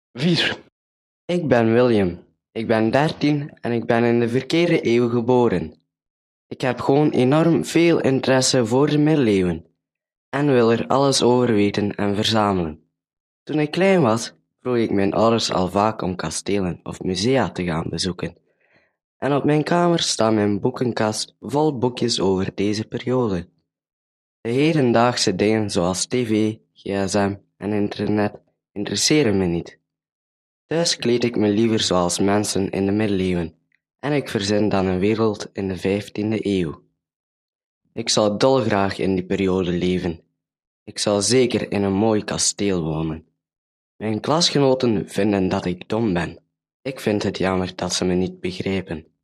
4. Ik ben William. Ik ben 13 en ik ben in de verkeerde eeuw geboren. Ik heb gewoon enorm veel interesse voor de middeleeuwen en wil er alles over weten en verzamelen. Toen ik klein was, vroeg ik mijn ouders al vaak om kastelen of musea te gaan bezoeken. En op mijn kamer staat mijn boekenkast vol boekjes over deze periode. De hedendaagse dingen zoals tv, gsm en internet interesseren me niet. Thuis kleed ik me liever zoals mensen in de middeleeuwen en ik verzin dan een wereld in de 15e eeuw. Ik zou dolgraag in die periode leven. Ik zou zeker in een mooi kasteel wonen. Mijn klasgenoten vinden dat ik dom ben. Ik vind het jammer dat ze me niet begrijpen.